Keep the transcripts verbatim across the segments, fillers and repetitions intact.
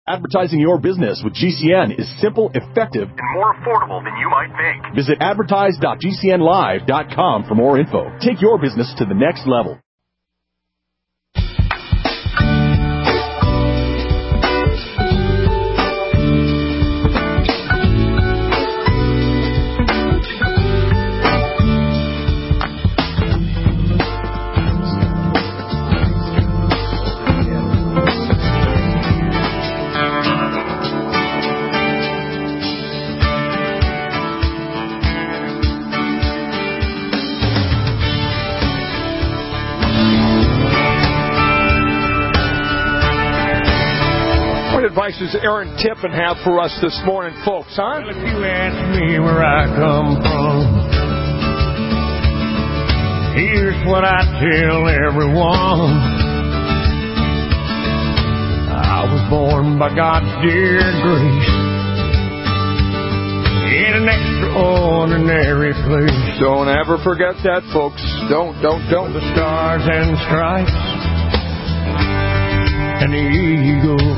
Advertising your business with G C N is simple, effective, and more affordable than you might think. Visit advertise dot g c n live dot com for more info. Take your business to the next level. Advice does Aaron Tippin have for us this morning, folks, huh? Well, if you ask me where I come from, here's what I tell everyone. I was born by God's dear grace in an extraordinary place. Don't ever forget that, folks. Don't, don't, don't. The stars and stripes and the eagle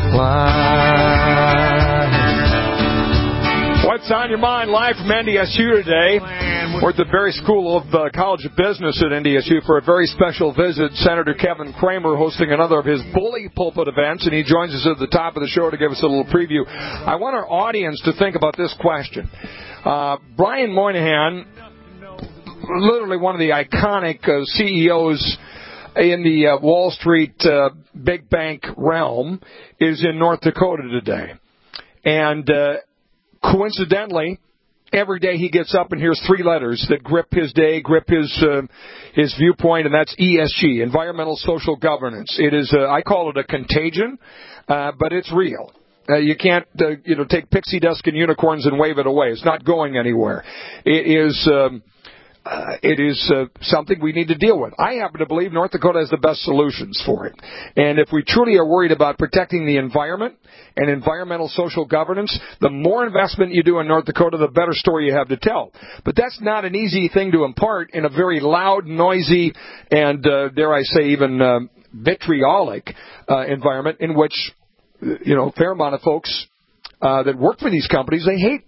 fly. What's on your mind? Live from N D S U today. We're at the Berry School of uh, College of Business at N D S U for a very special visit. Senator Kevin Cramer hosting another of his bully pulpit events, and he joins us at the top of the show to give us a little preview. I want our audience to think about this question. Uh, Brian Moynihan, literally one of the iconic uh, C E Os in the uh, Wall Street uh, big bank realm, is in North Dakota today. And uh, coincidentally, every day he gets up and hears three letters that grip his day, grip his uh, his viewpoint, and that's E S G, Environmental Social Governance. It is, uh, I call it a contagion, uh, but it's real. Uh, you can't, uh, you know, take pixie dust and unicorns and wave it away. It's not going anywhere. It is... Um, Uh, it is uh, something we need to deal with. I happen to believe North Dakota has the best solutions for it. And if we truly are worried about protecting the environment and environmental social governance, the more investment you do in North Dakota, the better story you have to tell. But that's not an easy thing to impart in a very loud, noisy, and, uh, dare I say, even uh, vitriolic uh, environment in which, you know, a fair amount of folks uh, that work for these companies, they hate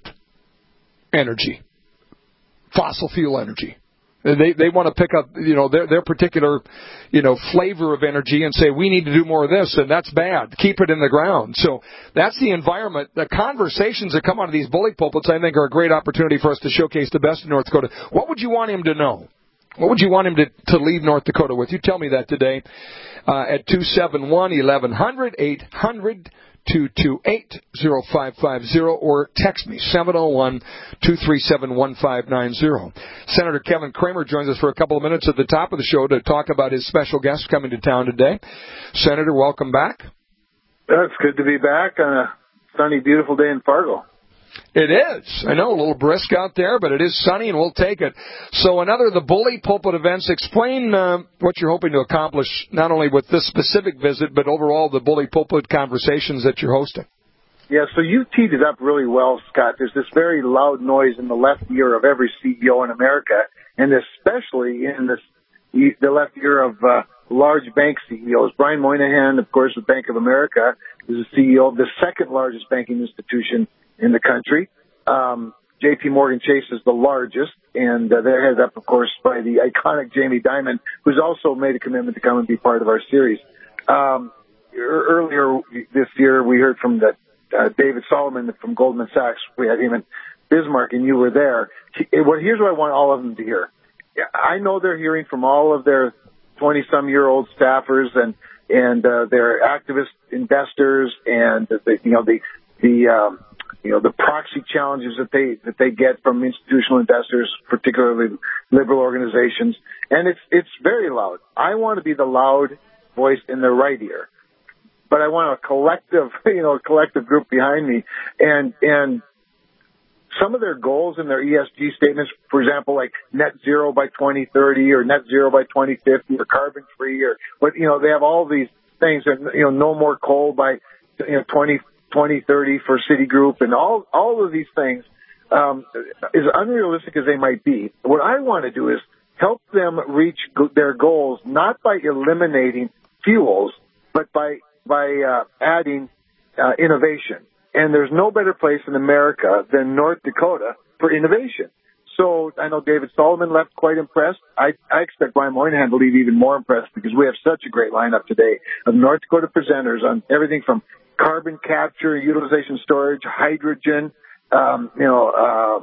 energy. Fossil fuel energy. They they want to pick up, you know, their their particular, you know, flavor of energy and say we need to do more of this, and that's bad. Keep it in the ground. So that's the environment. The conversations that come out of these bully pulpits, I think, are a great opportunity for us to showcase the best in North Dakota. What would you want him to know? What would you want him to, to leave North Dakota with? You tell me that today uh, at two seven one, eleven hundred, eight hundred, two two eight, zero five five zero, or text me, seven oh one, two three seven, one five nine zero. Senator Kevin Cramer joins us for a couple of minutes at the top of the show to talk about his special guest coming to town today. Senator, welcome back. It's good to be back on a sunny, beautiful day in Fargo. It is. I know, a little brisk out there, but it is sunny, and we'll take it. So another of the bully pulpit events. Explain uh, what you're hoping to accomplish, not only with this specific visit, but overall the bully pulpit conversations that you're hosting. Yeah, so you teed it up really well, Scott. There's this very loud noise in the left ear of every C E O in America, and especially in this, the left ear of uh, large bank C E Os. Brian Moynihan, of course, with Bank of America, is the C E O of the second largest banking institution in the country. Um, J P Morgan Chase is the largest, and uh, they're headed up, of course, by the iconic Jamie Dimon, who's also made a commitment to come and be part of our series. Um, earlier this year, we heard from the, uh, David Solomon from Goldman Sachs. We had him in Bismarck, and you were there. He, well, here's what I want all of them to hear. I know they're hearing from all of their twenty-some-year-old staffers and and uh, their activist investors, and the, you know the the um, you know, the proxy challenges that they, that they get from institutional investors, particularly liberal organizations. And it's, it's very loud. I want to be the loud voice in the right ear, but I want a collective, you know, a collective group behind me. And, and some of their goals in their E S G statements, for example, like net zero by twenty thirty or net zero by twenty fifty or carbon free, or, but, you know, they have all these things that, you know, no more coal by, you know, twenty twenty thirty for Citigroup, and all all of these things, um, as unrealistic as they might be. What I want to do is help them reach go- their goals, not by eliminating fuels, but by by uh, adding uh, innovation. And there's no better place in America than North Dakota for innovation. So I know David Solomon left quite impressed. I, I expect Brian Moynihan to leave even more impressed because we have such a great lineup today of North Dakota presenters on everything from carbon capture, utilization storage, hydrogen, um, you know, uh,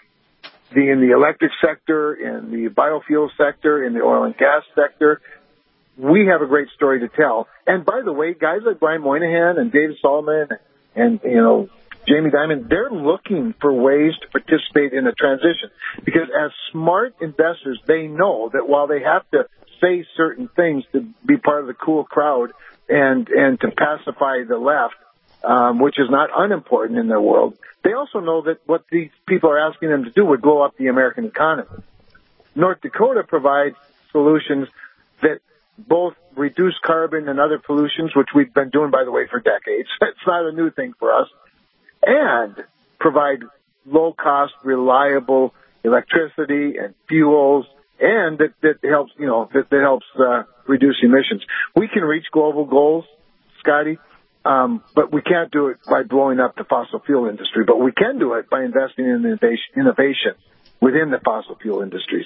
the, in the electric sector, in the biofuel sector, in the oil and gas sector. We have a great story to tell. And by the way, guys like Brian Moynihan and David Solomon and, you know, Jamie Dimon, they're looking for ways to participate in the transition because as smart investors, they know that while they have to say certain things to be part of the cool crowd and, and to pacify the left, um, which is not unimportant in their world, they also know that what these people are asking them to do would blow up the American economy. North Dakota provides solutions that both reduce carbon and other pollutions, which we've been doing, by the way, for decades. It's not a new thing for us. And provide low-cost, reliable electricity and fuels, and that, that helps, you know, that, that helps uh, reduce emissions. We can reach global goals, Scotty, um, but we can't do it by blowing up the fossil fuel industry. But we can do it by investing in innovation, innovation within the fossil fuel industries.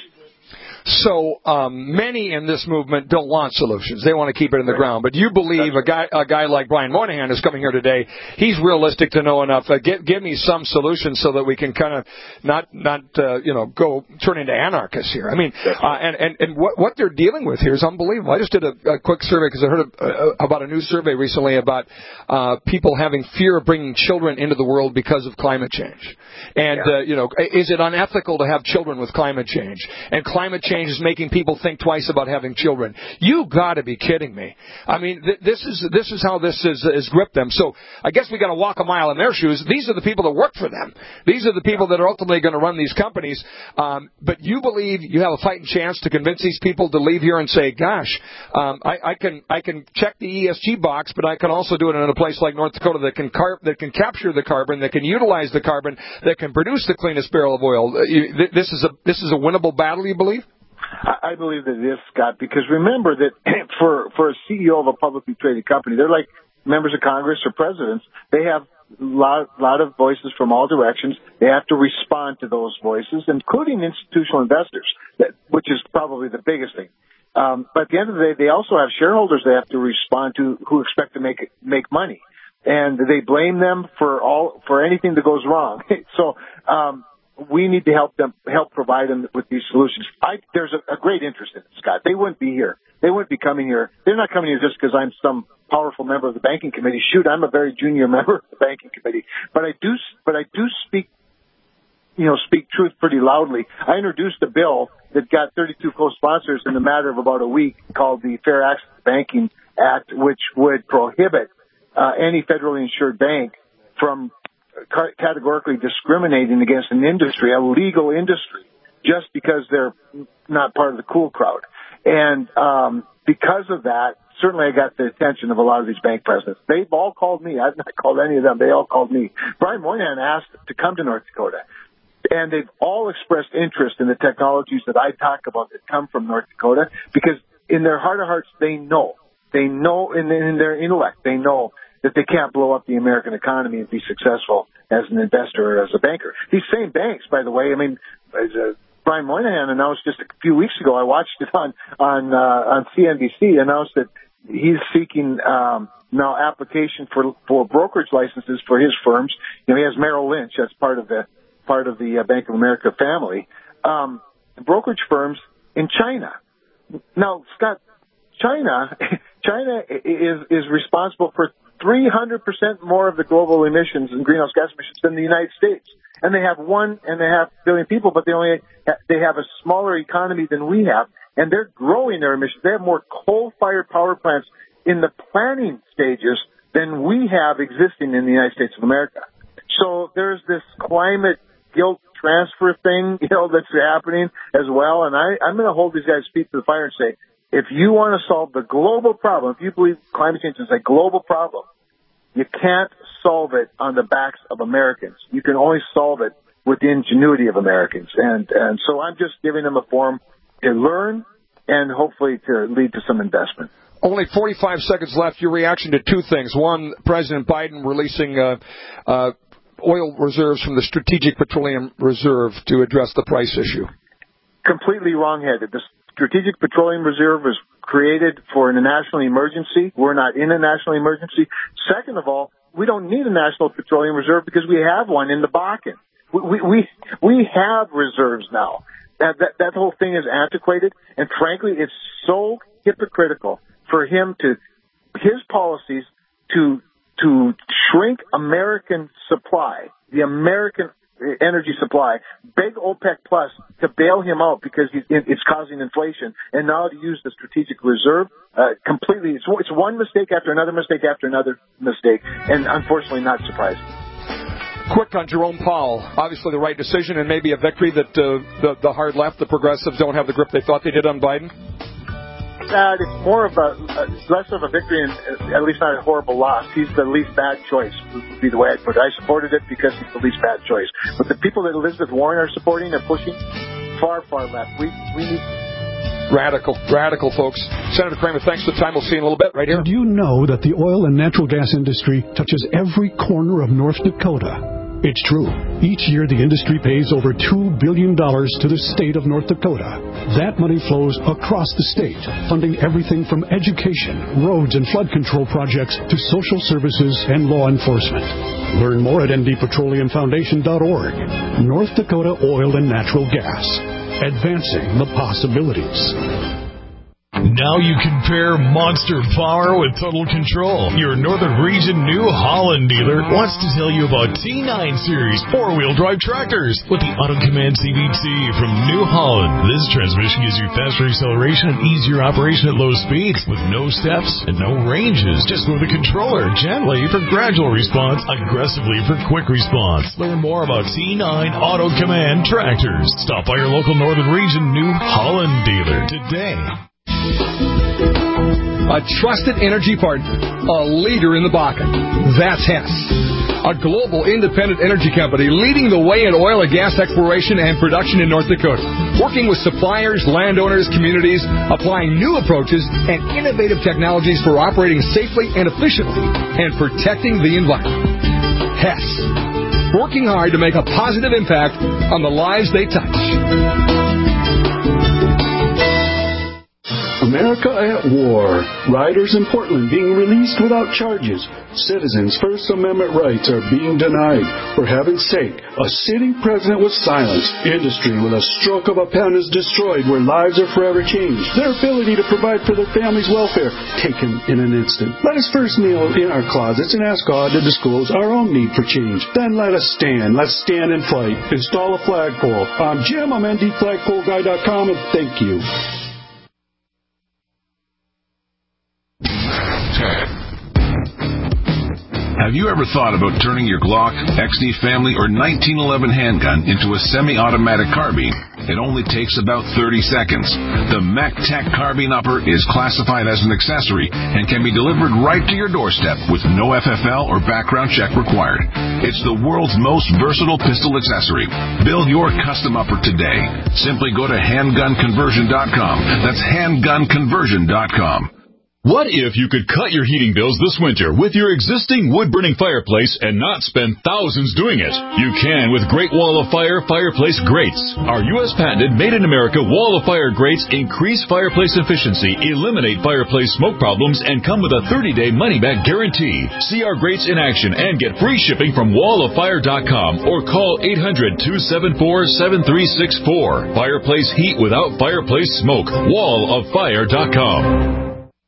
So um, many in this movement don't want solutions. They want to keep it in the ground. But you believe a guy a guy like Brian Moynihan is coming here today. He's realistic to know enough. Uh, give, give me some solutions so that we can kind of not not uh, you know go turn into anarchists here. I mean, uh, and and and what what they're dealing with here is unbelievable. I just did a, a quick survey because I heard a, a, about a new survey recently about uh, people having fear of bringing children into the world because of climate change. And yeah. uh, you know, is it unethical to have children with climate change? And climate change is making people think twice about having children. You got to be kidding me. I mean, th- this is this is how this is, is gripped them. So I guess we got to walk a mile in their shoes. These are the people that work for them. These are the people that are ultimately going to run these companies. Um, but you believe you have a fighting chance to convince these people to leave here and say, "Gosh, um, I, I can I can check the E S G box, but I can also do it in a place like North Dakota that can car- that can capture the carbon, that can utilize the carbon, that can produce the cleanest barrel of oil." Uh, you, th- this is a this is a winnable battle, you believe? I believe that it is, Scott, because remember that for for a C E O of a publicly traded company, they're like members of Congress or presidents. They have a lot, lot of voices from all directions. They have to respond to those voices, including institutional investors, that, which is probably the biggest thing. Um, but at the end of the day, they also have shareholders they have to respond to who expect to make make money, and they blame them for all for anything that goes wrong. so. Um, We need to help them, help provide them with these solutions. I, there's a, a great interest in it, Scott. They wouldn't be here. They wouldn't be coming here. They're not coming here just because I'm some powerful member of the banking committee. Shoot, I'm a very junior member of the banking committee. But I do, but I do speak, you know, speak truth pretty loudly. I introduced a bill that got thirty-two co-sponsors in a matter of about a week called the Fair Access to Banking Act, which would prohibit uh, any federally insured bank from categorically discriminating against an industry, a legal industry, just because they're not part of the cool crowd. And um, because of that, certainly I got the attention of a lot of these bank presidents. They've all called me. I've not called any of them. They all called me. Brian Moynihan asked to come to North Dakota. And they've all expressed interest in the technologies that I talk about that come from North Dakota because in their heart of hearts, they know. They know in, in their intellect, they know that they can't blow up the American economy and be successful as an investor or as a banker. These same banks, by the way, I mean, as uh, Brian Moynihan announced just a few weeks ago, I watched it on on uh, on C N B C, announced that he's seeking um, now application for for brokerage licenses for his firms. You know, he has Merrill Lynch, that's part of the part of the uh, Bank of America family, um, brokerage firms in China. Now, Scott, China, China is is responsible for three hundred percent more of the global emissions and greenhouse gas emissions than the United States. And they have one and a half billion people, but they only, they have a smaller economy than we have. And they're growing their emissions. They have more coal-fired power plants in the planning stages than we have existing in the United States of America. So there's this climate guilt transfer thing, you know, that's happening as well. And I, I'm going to hold these guys' feet to the fire and say, if you want to solve the global problem, if you believe climate change is a global problem, you can't solve it on the backs of Americans. You can only solve it with the ingenuity of Americans. And, and so I'm just giving them a forum to learn and hopefully to lead to some investment. Only forty-five seconds left. Your reaction to two things. One, President Biden releasing uh, uh, oil reserves from the Strategic Petroleum Reserve to address the price issue. Completely wrong-headed. The Strategic Petroleum Reserve was created for a national emergency. We're not in a national emergency. Second of all, we don't need a national petroleum reserve because we have one in the Bakken. We we we, we have reserves now. That, that that whole thing is antiquated, and frankly, it's so hypocritical for him to his policies to to shrink American supply, the American energy supply, beg OPEC Plus to bail him out because he's, it's causing inflation, and now to use the strategic reserve uh, completely. It's, it's one mistake after another mistake after another mistake, and unfortunately not surprising. Quick on Jerome Powell. Obviously the right decision and maybe a victory that uh, the, the hard left, the progressives, don't have the grip they thought they did on Biden. Uh, it's more of a, uh, less of a victory and uh, at least not a horrible loss. He's the least bad choice, would be the way I'd put it. I supported it because he's the least bad choice. But the people that Elizabeth Warren are supporting are pushing far, far left. We we need... Radical, radical, folks. Senator Kramer, thanks for the time. We'll see you in a little bit right here. Did you know that the oil and natural gas industry touches every corner of North Dakota? It's true. Each year, the industry pays over two billion dollars to the state of North Dakota. That money flows across the state, funding everything from education, roads and flood control projects to social services and law enforcement. Learn more at N D petroleum foundation dot org. North Dakota Oil and Natural Gas. Advancing the possibilities. Now you can pair monster power with total control. Your Northern Region New Holland dealer wants to tell you about T nine Series four-wheel drive tractors with the Auto Command C V T from New Holland. This transmission gives you faster acceleration and easier operation at low speeds with no steps and no ranges. Just move the controller gently for gradual response, aggressively for quick response. Learn more about T nine Auto Command tractors. Stop by your local Northern Region New Holland dealer today. A trusted energy partner, a leader in the Bakken. That's Hess, a global independent energy company leading the way in oil and gas exploration and production in North Dakota, working with suppliers, landowners, communities, applying new approaches and innovative technologies for operating safely and efficiently and protecting the environment. Hess, working hard to make a positive impact on the lives they touch. America at war. Riders in Portland being released without charges. Citizens' First Amendment rights are being denied. For heaven's sake, a sitting president was silenced. Industry with a stroke of a pen is destroyed where lives are forever changed. Their ability to provide for their family's welfare taken in an instant. Let us first kneel in our closets and ask God to disclose our own need for change. Then let us stand. Let's stand and fight. Install a flagpole. I'm Jim. I'm N D flagpole guy dot com, and thank you. Have you ever thought about turning your Glock, X D Family, or nineteen eleven handgun into a semi-automatic carbine? It only takes about thirty seconds. The MacTac Carbine Upper is classified as an accessory and can be delivered right to your doorstep with no F F L or background check required. It's the world's most versatile pistol accessory. Build your custom upper today. Simply go to handgun conversion dot com. That's handgun conversion dot com. What if you could cut your heating bills this winter with your existing wood-burning fireplace and not spend thousands doing it? You can with Great Wall of Fire Fireplace Grates. Our U S patented made-in-America Wall of Fire grates increase fireplace efficiency, eliminate fireplace smoke problems, and come with a thirty-day money-back guarantee. See our grates in action and get free shipping from wall of fire dot com or call eight hundred, two seven four, seven three six four. Fireplace heat without fireplace smoke. wall of fire dot com.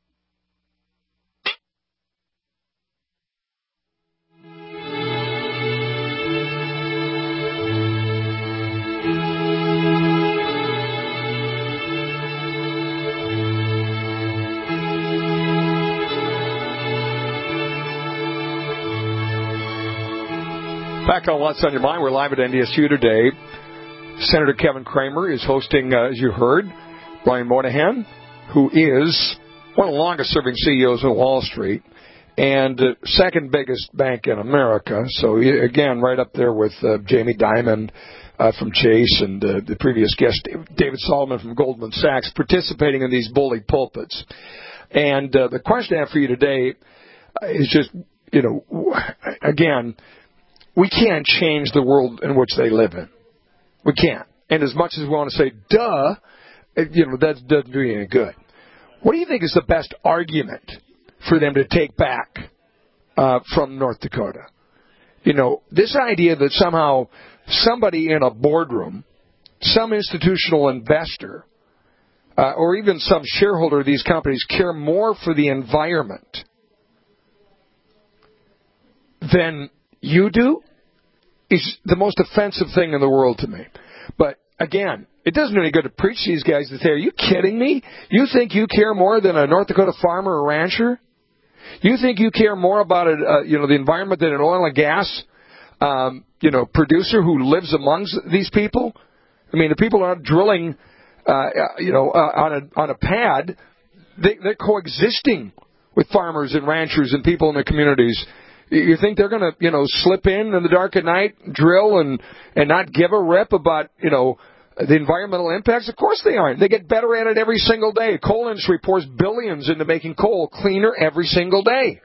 Back on What's on Your Mind, we're live at N D S U today. Senator Kevin Kramer is hosting, uh, as you heard, Brian Moynihan, who is one of the longest-serving C E Os of Wall Street and uh, second biggest bank in America. So, again, right up there with uh, Jamie Dimon uh, from Chase and uh, the previous guest, David Solomon from Goldman Sachs, participating in these bully pulpits. And uh, the question I have for you today is just, you know, again, we can't change the world in which they live in. We can't. And as much as we want to say, duh, you know, that doesn't do you any good. What do you think is the best argument for them to take back uh, from North Dakota? You know, this idea that somehow somebody in a boardroom, some institutional investor, uh, or even some shareholder of these companies care more for the environment than you do is the most offensive thing in the world to me. But again, it doesn't do any good to preach these guys to say, are you kidding me? You think you care more than a North Dakota farmer or rancher? You think you care more about it, uh, you know, the environment than an oil and gas, um, you know, producer who lives amongst these people? I mean, the people are not drilling, uh, you know, uh, on a on a pad. They, they're coexisting with farmers and ranchers and people in the communities. You think they're going to, you know, slip in in the dark at night, drill, and, and not give a rip about, you know, the environmental impacts? Of course they aren't. They get better at it every single day. Coal industry pours billions into making coal cleaner every single day.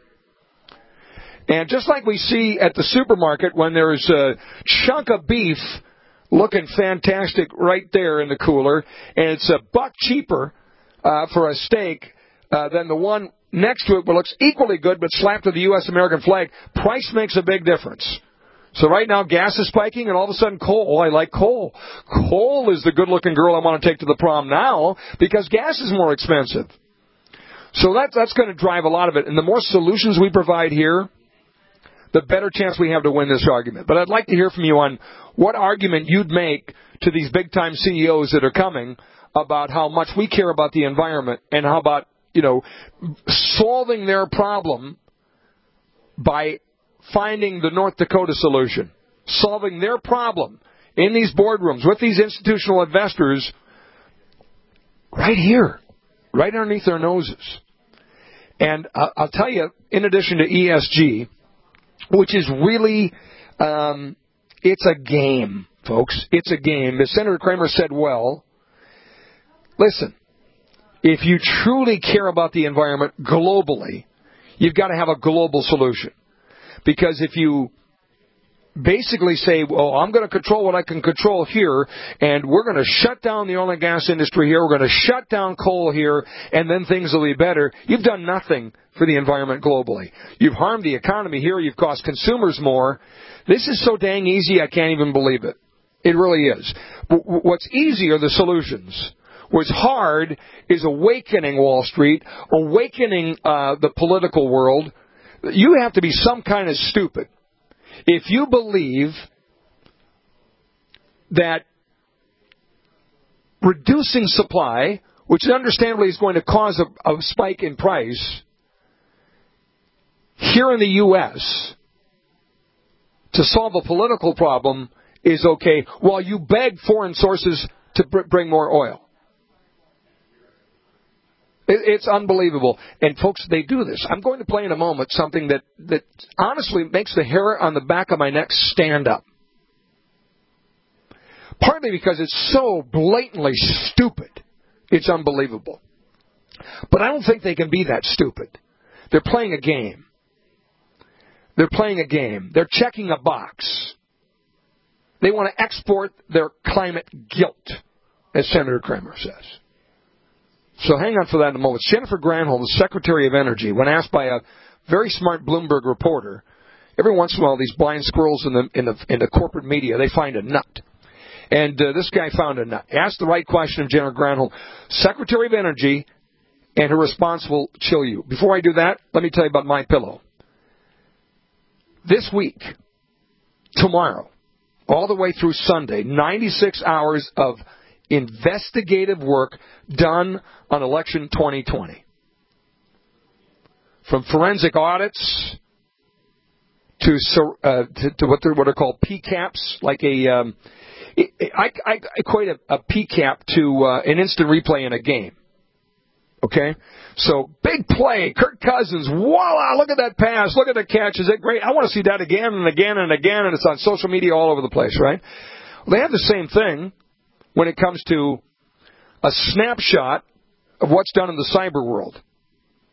And just like we see at the supermarket when there's a chunk of beef looking fantastic right there in the cooler, and it's a buck cheaper uh, for a steak uh, than the one next to it but looks equally good but slapped to the U S American flag, price makes a big difference. So right now gas is spiking and all of a sudden coal, I like coal. Coal is the good-looking girl I want to take to the prom now because gas is more expensive. So that, that's going to drive a lot of it. And the more solutions we provide here, the better chance we have to win this argument. But I'd like to hear from you on what argument you'd make to these big-time C E Os that are coming about how much we care about the environment and how about, you know, solving their problem by finding the North Dakota solution, solving their problem in these boardrooms with these institutional investors right here, right underneath their noses. And uh, I'll tell you, in addition to E S G, which is really, um, it's a game, folks. It's a game. As Senator Kramer said well, listen, if you truly care about the environment globally, you've got to have a global solution. Because if you basically say, well, I'm going to control what I can control here, and we're going to shut down the oil and gas industry here, we're going to shut down coal here, and then things will be better, you've done nothing for the environment globally. You've harmed the economy here, you've cost consumers more. This is so dang easy, I can't even believe it. It really is. What's easy are the solutions. What's hard is awakening Wall Street, awakening uh, the political world. You have to be some kind of stupid if you believe that reducing supply, which understandably is going to cause a, a spike in price, here in the U S to solve a political problem is okay while you beg foreign sources to br- bring more oil. It's unbelievable. And, folks, they do this. I'm going to play in a moment something that, that honestly makes the hair on the back of my neck stand up. Partly because it's so blatantly stupid. It's unbelievable. But I don't think they can be that stupid. They're playing a game. They're playing a game. They're checking a box. They want to export their climate guilt, as Senator Kramer says. So hang on for that in a moment. Jennifer Granholm, the Secretary of Energy, when asked by a very smart Bloomberg reporter, every once in a while these blind squirrels in the in the, in the corporate media, they find a nut. And uh, this guy found a nut. Asked the right question of Jennifer Granholm, Secretary of Energy, and her response will chill you. Before I do that, let me tell you about MyPillow. This week, tomorrow, all the way through Sunday, ninety-six hours of investigative work done on election twenty twenty. From forensic audits to uh, to, to what, what are called P CAPs, like a um, it, I, I equate a, a P CAP to uh, an instant replay in a game. Okay, so big play, Kirk Cousins, voila! Look at that pass, look at the catch. Is it great? I want to see that again and again and again, and it's on social media all over the place, right? Well, they have the same thing when it comes to a snapshot of what's done in the cyber world.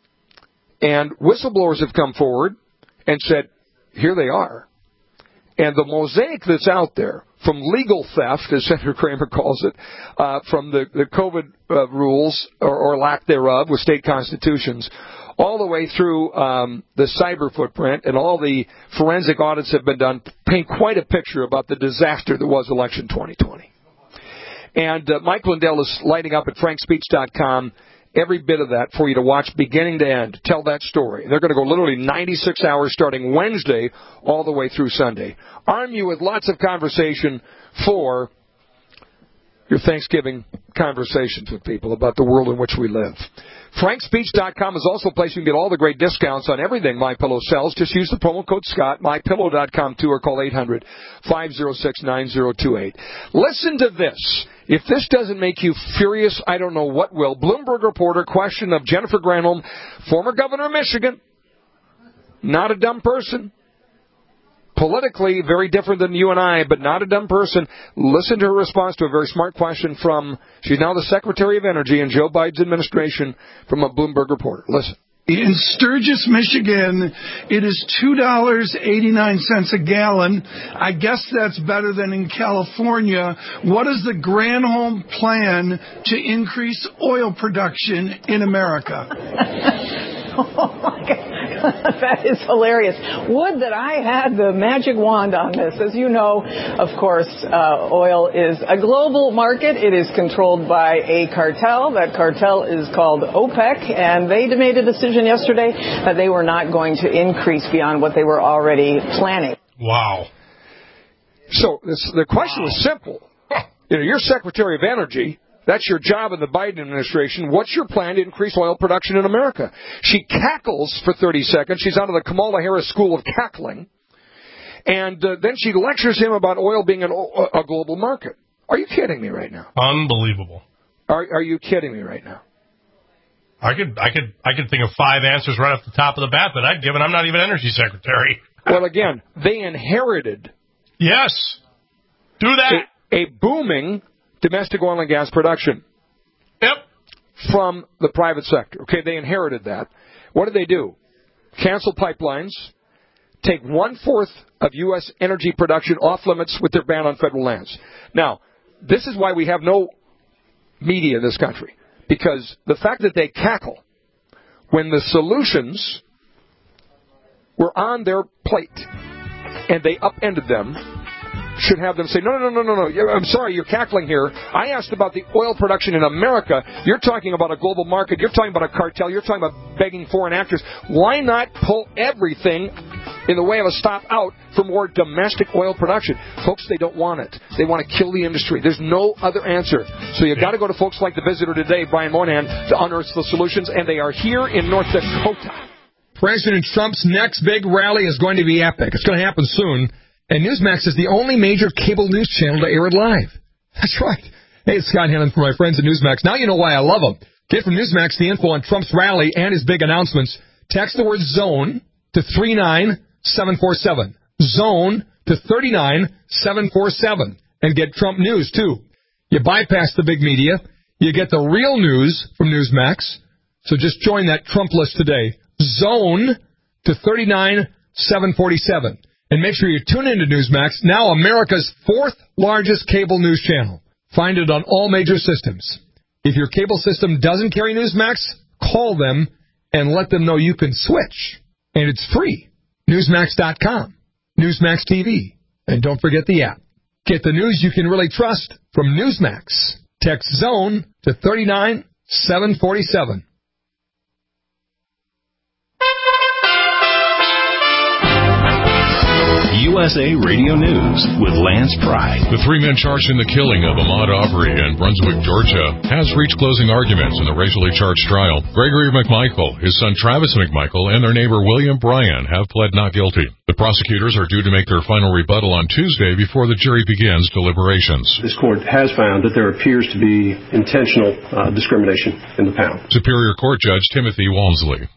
And whistleblowers have come forward and said, here they are. And the mosaic that's out there, from legal theft, as Senator Kramer calls it, uh, from the, the COVID uh, rules, or, or lack thereof, with state constitutions, all the way through um, the cyber footprint, and all the forensic audits have been done, paint quite a picture about the disaster that was election twenty twenty. And uh, Mike Lindell is lighting up at frank speech dot com every bit of that for you to watch beginning to end. Tell that story. They're going to go literally ninety-six hours starting Wednesday all the way through Sunday. Arm you with lots of conversation for your Thanksgiving conversations with people about the world in which we live. frank speech dot com is also a place you can get all the great discounts on everything MyPillow sells. Just use the promo code Scott, my pillow dot com too, or call eight hundred, five oh six, nine oh two eight. Listen to this. If this doesn't make you furious, I don't know what will. Bloomberg reporter, question of Jennifer Granholm, former governor of Michigan. Not a dumb person. Politically, very different than you and I, but not a dumb person. Listen to her response to a very smart question from, she's now the Secretary of Energy in Joe Biden's administration, from a Bloomberg reporter. Listen. In Sturgis, Michigan, it is two dollars and eighty-nine cents a gallon. I guess that's better than in California. What is the Granholm plan to increase oil production in America? Oh, my God. That is hilarious. Would that I had the magic wand on this. As you know, of course, uh, oil is a global market. It is controlled by a cartel. That cartel is called OPEC, and they made a decision yesterday that they were not going to increase beyond what they were already planning. Wow. So this, the question was simple. You know, you're Secretary of Energy. That's your job in the Biden administration. What's your plan to increase oil production in America? She cackles for thirty seconds. She's out of the Kamala Harris School of Cackling. And uh, then she lectures him about oil being an, a global market. Are you kidding me right now? Unbelievable. Are, are you kidding me right now? I could, I could, I could think of five answers right off the top of the bat that I'd give, and I'm not even Energy Secretary. Well, again, they inherited. Yes. Do that. A, a booming domestic oil and gas production. Yep. From the private sector. Okay, they inherited that. What did they do? Cancel pipelines, take one-fourth of U S energy production off limits with their ban on federal lands. Now, this is why we have no media in this country. Because the fact that they cackle when the solutions were on their plate and they upended them should have them say, no, no, no, no, no, no, I'm sorry, you're cackling here. I asked about the oil production in America. You're talking about a global market. You're talking about a cartel. You're talking about begging foreign actors. Why not pull everything in the way of a stop out for more domestic oil production? Folks, they don't want it. They want to kill the industry. There's no other answer. So you've got to go to folks like the visitor today, Brian Moynihan, to unearth the solutions, and they are here in North Dakota. President Trump's next big rally is going to be epic. It's going to happen soon. And Newsmax is the only major cable news channel to air it live. That's right. Hey, it's Scott Hannon for my friends at Newsmax. Now you know why I love them. Get from Newsmax the info on Trump's rally and his big announcements. Text the word ZONE to three nine seven four seven. ZONE to three nine seven four seven. And get Trump news, too. You bypass the big media. You get the real news from Newsmax. So just join that Trump list today. ZONE to three nine seven four seven. And make sure you tune into Newsmax, now America's fourth largest cable news channel. Find it on all major systems. If your cable system doesn't carry Newsmax, call them and let them know you can switch. And it's free. Newsmax dot com. Newsmax T V. And don't forget the app. Get the news you can really trust from Newsmax. Text ZONE to three nine seven four seven. U S A Radio News with Lance Pry. The three men charged in the killing of Ahmaud Arbery in Brunswick, Georgia, has reached closing arguments in the racially charged trial. Gregory McMichael, his son Travis McMichael, and their neighbor William Bryan have pled not guilty. The prosecutors are due to make their final rebuttal on Tuesday before the jury begins deliberations. This court has found that there appears to be intentional uh, discrimination in the panel. Superior Court Judge Timothy Walmsley.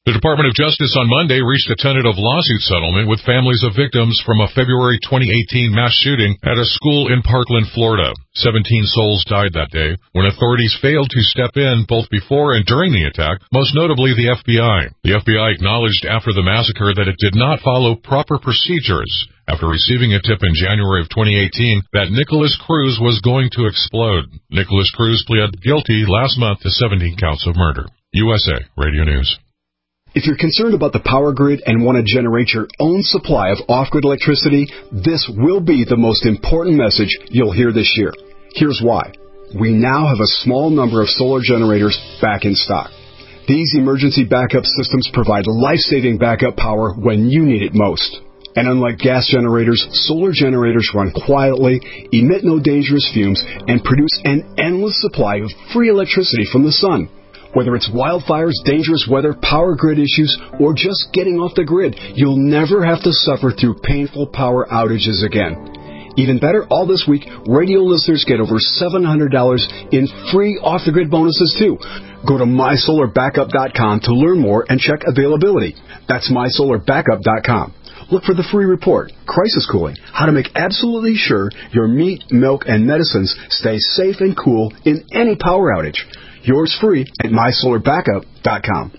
The Department of Justice on Monday reached a tentative lawsuit settlement with families of victims from a February twenty eighteen mass shooting at a school in Parkland, Florida. Seventeen souls died that day when authorities failed to step in both before and during the attack, most notably the F B I. The F B I acknowledged after the massacre that it did not follow proper procedures after receiving a tip in January of twenty eighteen that Nicholas Cruz was going to explode. Nicholas Cruz pled guilty last month to seventeen counts of murder. U S A Radio News. If you're concerned about the power grid and want to generate your own supply of off-grid electricity, this will be the most important message you'll hear this year. Here's why. We now have a small number of solar generators back in stock. These emergency backup systems provide life-saving backup power when you need it most. And unlike gas generators, solar generators run quietly, emit no dangerous fumes, and produce an endless supply of free electricity from the sun. Whether it's wildfires, dangerous weather, power grid issues, or just getting off the grid, you'll never have to suffer through painful power outages again. Even better, all this week, radio listeners get over seven hundred dollars in free off-the-grid bonuses, too. Go to my solar backup dot com to learn more and check availability. That's my solar backup dot com. Look for the free report, Crisis Cooling, how to make absolutely sure your meat, milk, and medicines stay safe and cool in any power outage. Yours free at my solar backup dot com.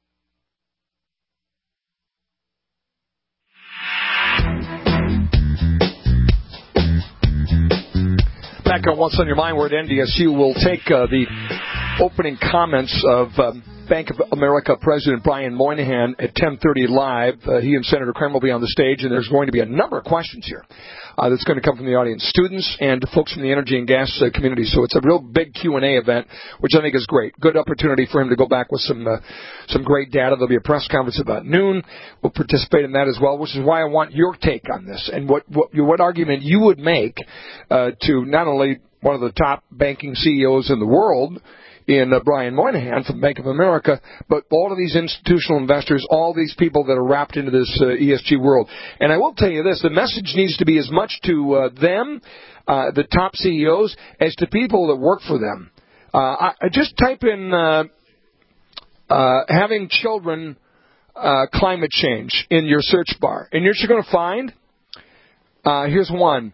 Back on What's on Your Mind, where at N D S U we'll take uh, the opening comments of um, Bank of America President Brian Moynihan at ten thirty live. Uh, he and Senator Kramer will be on the stage, and there's going to be a number of questions here uh, that's going to come from the audience, students and folks from the energy and gas uh, community. So it's a real big Q and A event, which I think is great. Good opportunity for him to go back with some uh, some great data. There'll be a press conference about noon. We'll participate in that as well, which is why I want your take on this and what what, what argument you would make uh, to not only one of the top banking C E Os in the world, in uh, Brian Moynihan from Bank of America, but all of these institutional investors, all these people that are wrapped into this uh, E S G world. And I will tell you this, the message needs to be as much to uh, them, uh, the top C E Os, as to people that work for them. Uh, I, I just type in uh, uh, having children uh, climate change in your search bar, and you're going to find, uh, here's one.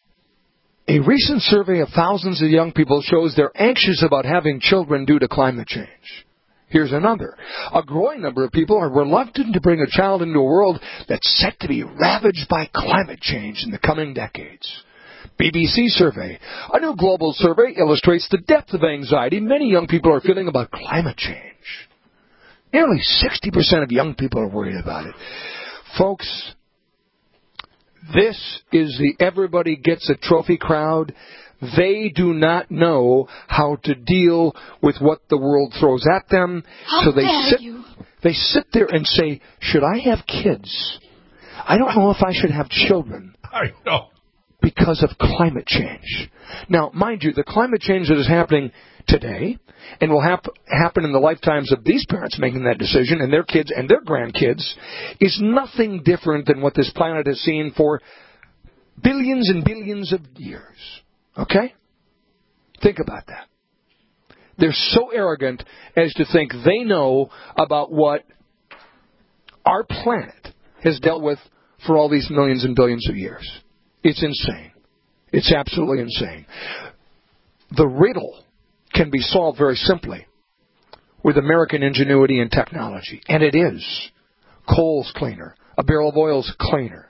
A recent survey of thousands of young people shows they're anxious about having children due to climate change. Here's another. A growing number of people are reluctant to bring a child into a world that's set to be ravaged by climate change in the coming decades. B B C survey. A new global survey illustrates the depth of anxiety many young people are feeling about climate change. Nearly sixty percent of young people are worried about it. Folks, this is the everybody gets a trophy crowd. They do not know how to deal with what the world throws at them. How so they dare sit you? they sit there and say, should I have kids? I don't know if I should have children. I know. Because of climate change. Now, mind you, the climate change that is happening today and will hap- happen in the lifetimes of these parents making that decision and their kids and their grandkids is nothing different than what this planet has seen for billions and billions of years. Okay? Think about that. They're so arrogant as to think they know about what our planet has dealt with for all these millions and billions of years. It's insane. It's absolutely insane. The riddle can be solved very simply with American ingenuity and technology. And it is. Coal's cleaner. A barrel of oil's cleaner.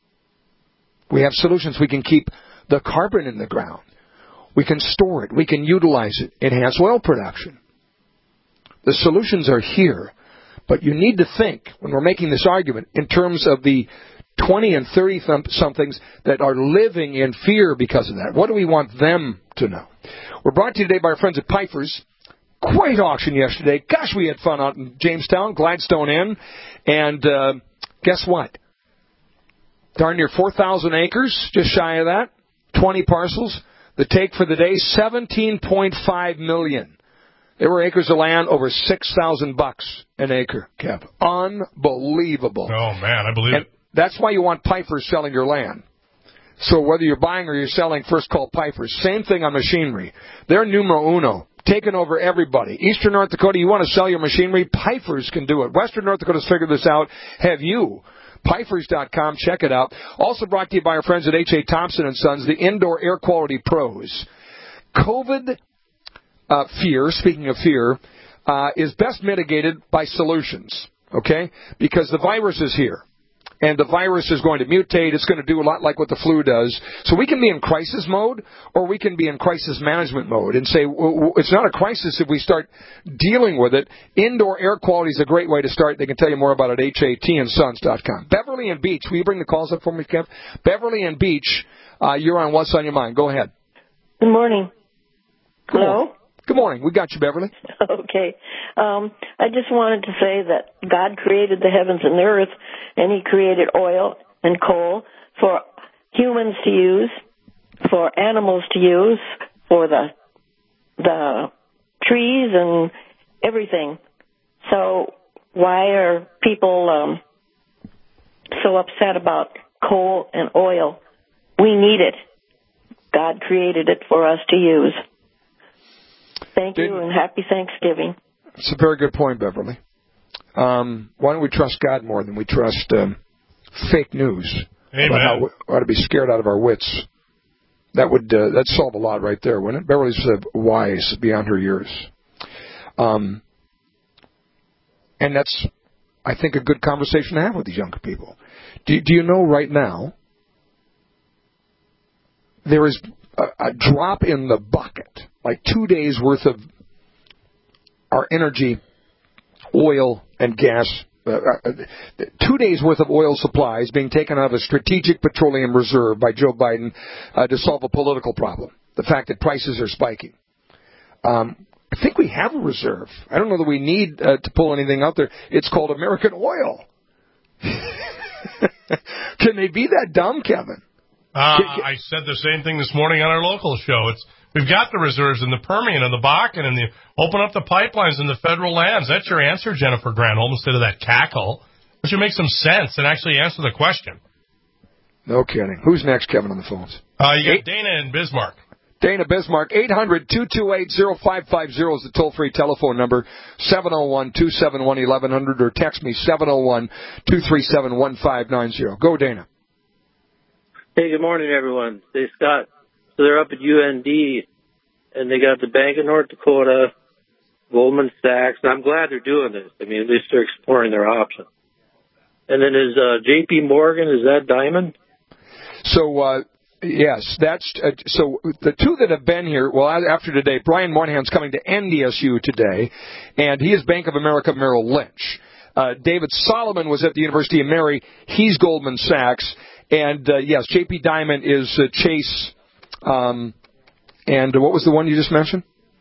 We have solutions. We can keep the carbon in the ground. We can store it. We can utilize it. Enhance oil production. The solutions are here. But you need to think, when we're making this argument, in terms of the twenty and thirty-somethings that are living in fear because of that. What do we want them to know? We're brought to you today by our friends at Pfeiffer's. Great auction yesterday. Gosh, we had fun out in Jamestown, Gladstone Inn. And uh, guess what? Darn near four thousand acres, just shy of that. twenty parcels. The take for the day, seventeen point five million dollars. There were acres of land over six thousand bucks an acre, Kev. Unbelievable. Oh, man, I believe and it. That's why you want Pfeiffer's selling your land. So whether you're buying or you're selling, first call Pfeiffer's. Same thing on machinery. They're numero uno taking over everybody. Eastern North Dakota, you want to sell your machinery? Pifers can do it. Western North Dakota's figured this out. Have you? Pifers dot com. Check it out. Also brought to you by our friends at H A. Thompson and Sons, the Indoor Air Quality Pros. COVID uh, fear, speaking of fear, uh, is best mitigated by solutions, okay? Because the virus is here. And the virus is going to mutate. It's going to do a lot like what the flu does. So we can be in crisis mode, or we can be in crisis management mode and say, well, it's not a crisis if we start dealing with it. Indoor air quality is a great way to start. They can tell you more about it at H A T and Sons dot com. Beverly and Beach, will you bring the calls up for me, Kev? Beverly and Beach, uh, you're on What's on Your Mind. Go ahead. Good morning. Good Hello? Morning. Good morning. We got you, Beverly. Okay. Um, I just wanted to say that God created the heavens and the earth, and He created oil and coal for humans to use, for animals to use, for the the trees and everything. So why are people um, so upset about coal and oil? We need it. God created it for us to use. Thank you, and happy Thanksgiving. It's a very good point, Beverly. Um, why don't we trust God more than we trust um, fake news? Amen. About how we ought to be scared out of our wits. That would uh, that'd solve a lot right there, wouldn't it? Beverly's uh, wise beyond her years. Um, and that's, I think, a good conversation to have with these younger people. Do, do you know right now there is a, a drop in the bucket, like two days worth of our energy, oil, and gas, uh, uh, two days worth of oil supplies being taken out of a strategic petroleum reserve by Joe Biden uh, to solve a political problem, the fact that prices are spiking. Um, I think we have a reserve. I don't know that we need uh, to pull anything out there. It's called American oil. Can they be that dumb, Kevin? Uh, I said the same thing this morning on our local show. It's we've got the reserves in the Permian and the Bakken, and the open up the pipelines in the federal lands. That's your answer, Jennifer Granholm, instead of that cackle. It should make some sense and actually answer the question. No kidding. Who's next, Kevin, on the phones? Uh, you got Dana in Bismarck. Dana Bismarck, eight hundred, two two eight, oh five five oh is the toll-free telephone number, seven oh one, two seven one, eleven hundred, or text me, seven oh one, two three seven, one five nine oh. Go, Dana. Hey, good morning, everyone. Hey, Scott. So they're up at U N D, and they got the Bank of North Dakota, Goldman Sachs, and I'm glad they're doing this. I mean, at least they're exploring their options. And then is uh, J P Morgan, is that Diamond? So, uh, yes, that's uh, so the two that have been here, well, after today, Brian Moynihan's coming to N D S U today, and he is Bank of America Merrill Lynch. Uh, David Solomon was at the University of Mary. He's Goldman Sachs. And, uh, yes, J P Diamond is uh, Chase. Um, and what was the one you just mentioned?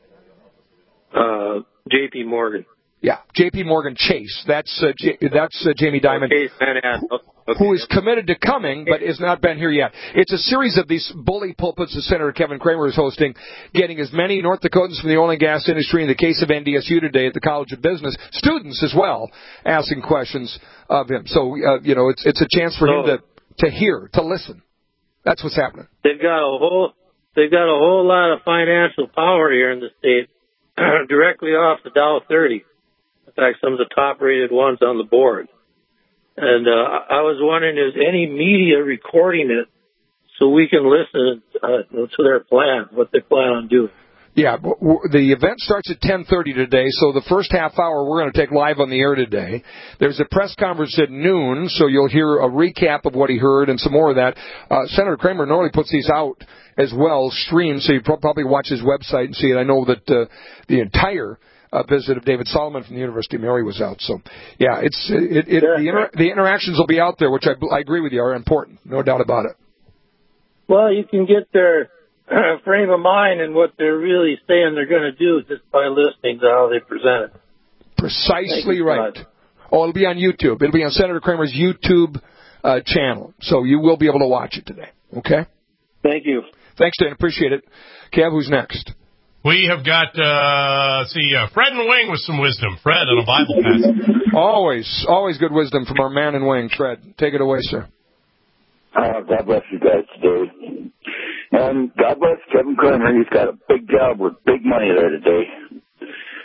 Uh, J P Morgan. Yeah, J P Morgan Chase. That's uh, J- that's uh, Jamie Dimon, okay, who, okay. who is committed to coming but has not been here yet. It's a series of these bully pulpits that Senator Kevin Cramer is hosting, getting as many North Dakotans from the oil and gas industry, in the case of N D S U today at the College of Business, students as well, asking questions of him. So, uh, you know, it's it's a chance for so, him to, to hear, to listen. That's what's happening. They've got a whole they've got a whole lot of financial power here in the state, directly off the Dow thirty. In fact, some of the top-rated ones on the board. And uh, I was wondering, is any media recording it so we can listen uh, to their plan, what they plan on doing? Yeah, the event starts at ten thirty today, so the first half hour we're going to take live on the air today. There's a press conference at noon, so you'll hear a recap of what he heard and some more of that. Uh, Senator Cramer normally puts these out as well, streamed, so you probably watch his website and see it. I know that uh, the entire uh, visit of David Solomon from the University of Mary was out. So, yeah, it's it, it, yeah. the, inter- the interactions will be out there, which I, I agree with you are important, no doubt about it. Well, you can get their frame of mind and what they're really saying they're going to do just by listening to how they present it. Precisely right. Oh, it'll be on YouTube. It'll be on Senator Cramer's YouTube uh, channel, so you will be able to watch it today. Okay? Thank you. Thanks, Dan. Appreciate it. Kev, who's next? We have got, uh, let's see, uh, Fred and Wing with some wisdom. Fred on a Bible passage. Always, always good wisdom from our man in Wing. Fred, take it away, sir. Uh, God bless you guys today. And God bless Kevin Cramer. He's got a big job with big money there today.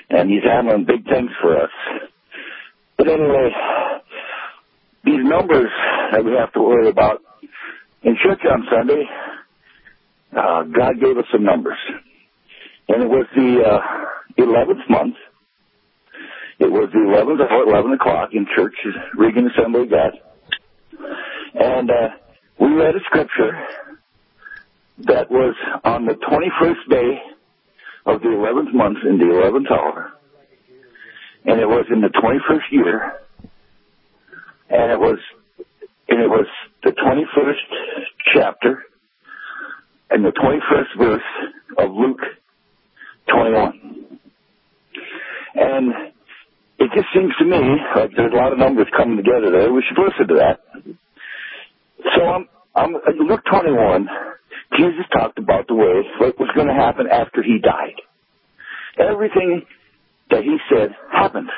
and he's handling big things for us. But anyway, these numbers that we have to worry about, in church on Sunday, uh, God gave us some numbers. And it was the uh, eleventh month. It was the eleventh hour, eleven o'clock in church, Regan Assembly of God. And uh, we read a scripture that was on the twenty-first day of the eleventh month in the eleventh hour. And it was in the twenty-first year. And it was, and it was the twenty-first chapter and the twenty-first verse of Luke twenty-one. And it just seems to me like there's a lot of numbers coming together there. We should listen to that. So I'm, I'm Luke twenty-one. Jesus talked about the way what was going to happen after he died. Everything that he said happened.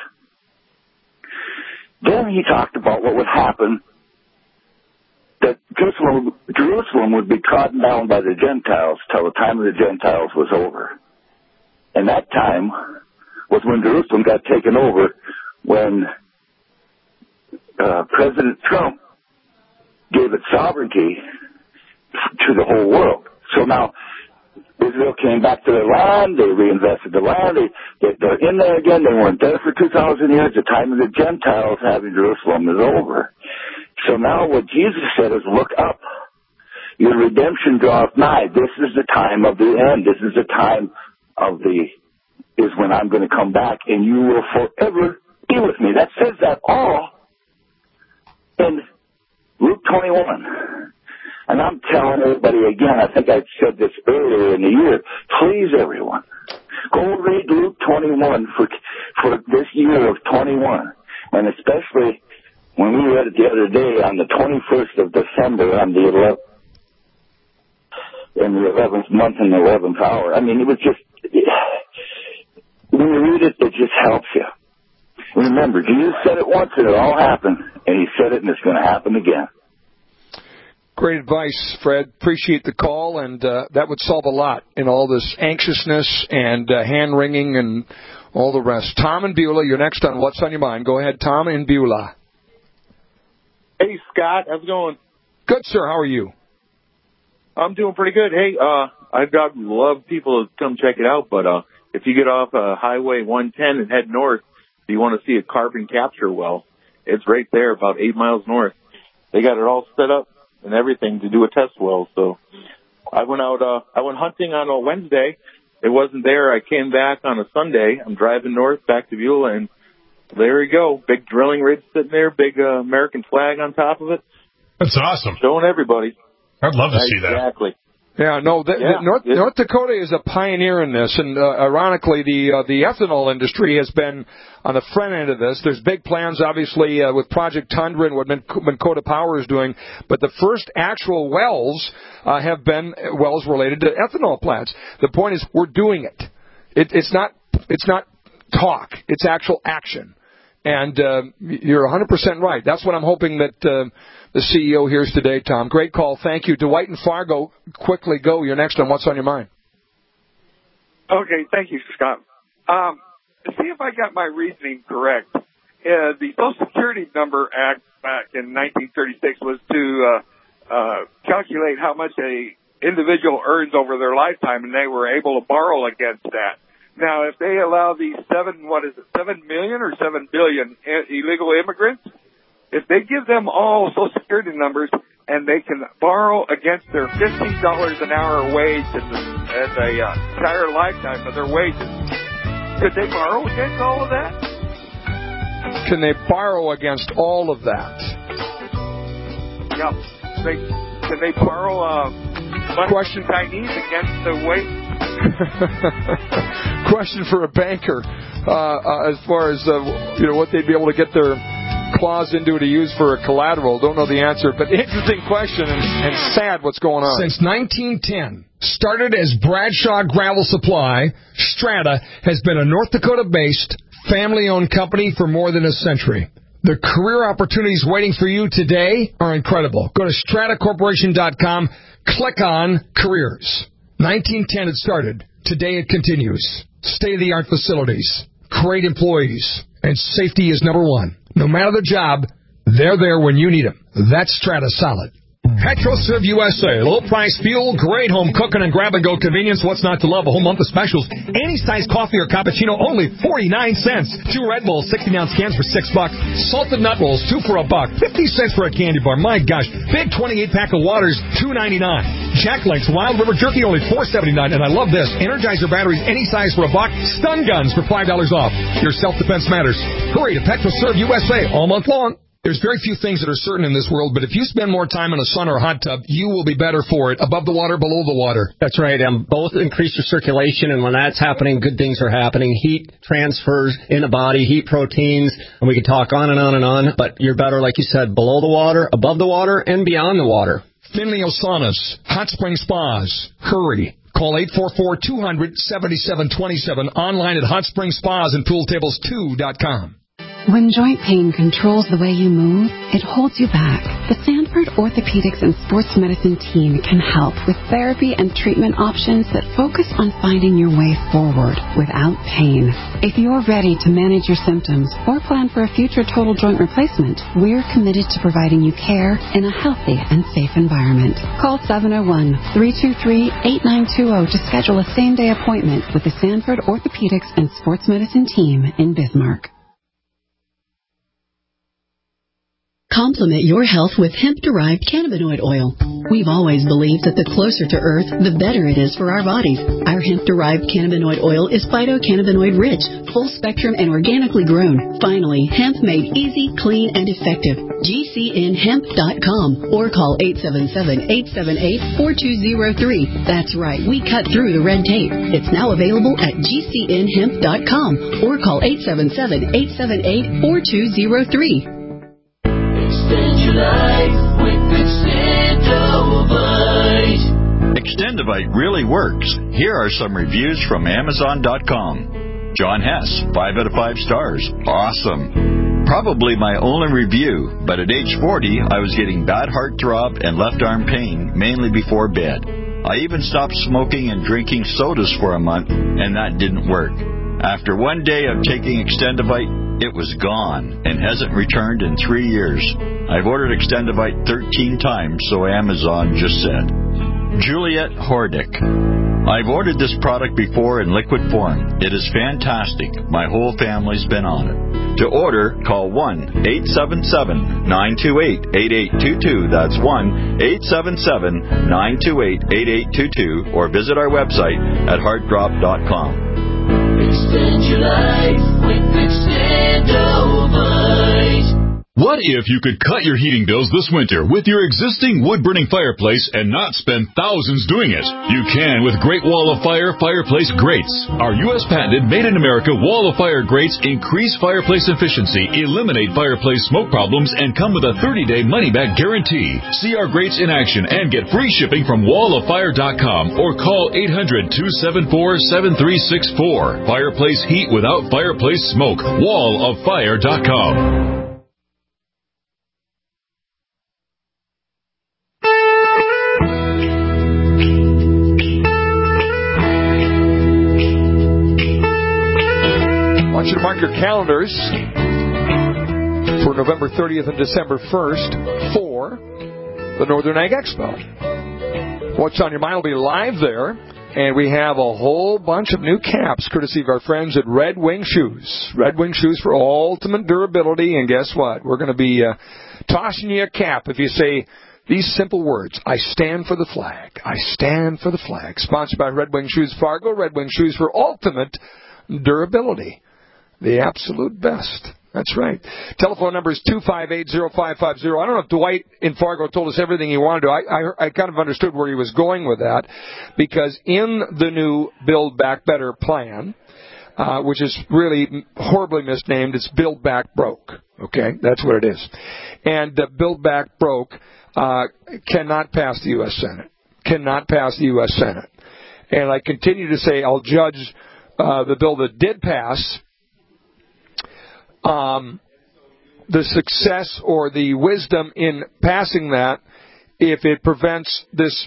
Then he talked about what would happen, that Jerusalem, Jerusalem would be trodden down by the Gentiles till the time of the Gentiles was over. And that time was when Jerusalem got taken over, when uh, President Trump gave its sovereignty to the whole world. So now Israel came back to their land, they reinvested the land, they, they, they're in there again, they weren't there for two thousand years, the time of the Gentiles having Jerusalem is over. So now what Jesus said is, look up, your redemption draweth nigh, this is the time of the end, this is the time of the, is when I'm going to come back and you will forever be with me. That says that all in Luke twenty-one. And I'm telling everybody again, I think I said this earlier in the year, please everyone, go read Luke twenty-one for for this year of twenty-one. And especially when we read it the other day on the twenty-first of December on the eleventh, in the eleventh month and the eleventh hour. I mean, it was just, when you read it, it just helps you. Remember, Jesus said it once and it all happened, and he said it and it's going to happen again. Great advice, Fred. Appreciate the call, and uh, that would solve a lot in all this anxiousness and uh, hand-wringing and all the rest. Tom and Beulah, you're next on What's on Your Mind. Go ahead, Tom and Beulah. Hey, Scott. How's it going? Good, sir. How are you? I'm doing pretty good. Hey, uh, I'd I'd love people to come check it out, but uh, if you get off uh, Highway one ten and head north, if you want to see a carbon capture well, it's right there about eight miles north. They got it all set up and everything to do a test well. So I went out, uh, I went hunting on a Wednesday. It wasn't there. I came back on a Sunday. I'm driving north back to Beulah, and there you go. Big drilling rig sitting there, big uh, American flag on top of it. That's awesome. Showing everybody. I'd love to exactly. see that. Exactly. Yeah, no, the, yeah, the North, North Dakota is a pioneer in this, and uh, ironically, the uh, the ethanol industry has been on the front end of this. There's big plans, obviously, uh, with Project Tundra and what Dakota Power is doing, but the first actual wells uh, have been wells related to ethanol plants. The point is, we're doing it. it it's not it's not talk; it's actual action. And uh, you're one hundred percent right. That's what I'm hoping that uh, the C E O hears today, Tom. Great call. Thank you. Dwight and Fargo, quickly go. You're next on What's on Your Mind. Okay, thank you, Scott. Um, to see if I got my reasoning correct, uh, the Social Security Number Act back in nineteen thirty-six was to uh, uh, calculate how much a individual earns over their lifetime, and they were able to borrow against that. Now, if they allow these seven, what is it, seven million or seven billion illegal immigrants, if they give them all Social Security numbers and they can borrow against their fifteen dollars an hour wage as a, as a uh, entire lifetime of their wages, could they borrow against all of that? Can they borrow against all of that? Yeah. They, can they borrow uh, Question. Chinese against the wage? Question for a banker, uh, uh, as far as uh, you know, what they'd be able to get their claws into to use for a collateral. Don't know the answer, but interesting question and, and sad what's going on. Since nineteen ten, started as Bradshaw Gravel Supply, Strata has been a North Dakota-based, family-owned company for more than a century. The career opportunities waiting for you today are incredible. Go to strata corporation dot com, click on Careers. nineteen ten it started. Today it continues. State-of-the-art facilities. great employees, and safety is number one. No matter the job, they're there when you need them. That's Strata Solid. PetroServe U S A. Low price fuel, great home cooking and grab-and-go convenience. What's not to love? A whole month of specials. Any size coffee or cappuccino, only forty-nine cents. Two Red Bulls, sixteen-ounce cans for six bucks. Salted nut rolls, two for a buck. fifty cents for a candy bar. My gosh. Big twenty-eight pack of waters, two ninety-nine. Jack Links, Wild River Jerky, only four seventy-nine. And I love this. Energizer batteries, any size for a buck. Stun guns for five dollars off. Your self-defense matters. Hurry to PetroServe U S A all month long. There's very few things that are certain in this world, but if you spend more time in a sun or hot tub, you will be better for it. Above the water, below the water. That's right. Um, both increase your circulation, and when that's happening, good things are happening. Heat transfers in the body, heat proteins, and we could talk on and on and on, but you're better, like you said, below the water, above the water, and beyond the water. Finley Saunas, Hot Spring Spas. Hurry. Call eight four four, two hundred, seventy-seven twenty-seven. Online at hot spring spas and pool tables two dot com. When joint pain controls the way you move, it holds you back. The Sanford Orthopedics and Sports Medicine team can help with therapy and treatment options that focus on finding your way forward without pain. If you're ready to manage your symptoms or plan for a future total joint replacement, we're committed to providing you care in a healthy and safe environment. Call seven oh one, three two three, eight nine two zero to schedule a same-day appointment with the Sanford Orthopedics and Sports Medicine team in Bismarck. Complement your health with hemp-derived cannabinoid oil. We've always believed that the closer to Earth, the better it is for our bodies. Our hemp-derived cannabinoid oil is phytocannabinoid-rich, full-spectrum, and organically grown. Finally, hemp made easy, clean, and effective. G C N hemp dot com or call eight seven seven, eight seven eight, four two zero three. That's right, we cut through the red tape. It's now available at G C N hemp dot com or call eight seven seven, eight seven eight, four two zero three. Extend your life with Extendovite. Extendovite really works. Here are some reviews from Amazon dot com. John Hess, five out of five stars. Awesome. Probably my only review, but at age forty, I was getting bad heart throb and left arm pain, mainly before bed. I even stopped smoking and drinking sodas for a month, and that didn't work. After one day of taking Extendovite, it was gone and hasn't returned in three years. I've ordered Extendovite thirteen times, so Amazon just said. Juliet Hordick. I've ordered this product before in liquid form. It is fantastic. My whole family's been on it. To order, call one eight seven seven, nine two eight, eight eight two two. That's one eight seven seven, nine two eight, eight eight two two. Or visit our website at heart drop dot com. Extend your life with Extendovite. What if you could cut your heating bills this winter with your existing wood-burning fireplace and not spend thousands doing it? You can with Great Wall of Fire Fireplace Grates. Our U S patented made-in-America Wall of Fire grates increase fireplace efficiency, eliminate fireplace smoke problems, and come with a thirty-day money-back guarantee. See our grates in action and get free shipping from wall of fire dot com or call eight hundred, two seven four, seven three six four. Fireplace heat without fireplace smoke. wall of fire dot com. I want you to mark your calendars for November thirtieth and December first for the Northern Ag Expo. What's on your mind will be live there, and we have a whole bunch of new caps courtesy of our friends at Red Wing Shoes. Red Wing Shoes for ultimate durability, and guess what? We're going to be uh, tossing you a cap if you say these simple words: I stand for the flag. I stand for the flag. Sponsored by Red Wing Shoes Fargo. Red Wing Shoes for ultimate durability. The absolute best. That's right. Telephone number is two five eight, zero five five zero. I don't know if Dwight in Fargo told us everything he wanted to. I, I, I kind of understood where he was going with that, because in the new Build Back Better plan, uh, which is really horribly misnamed, it's Build Back Broke. Okay? That's what it is. And uh, Build Back Broke uh, cannot pass the U S Senate. Cannot pass the U S Senate. And I continue to say I'll judge uh, the bill that did pass, Um, the success or the wisdom in passing that if it prevents this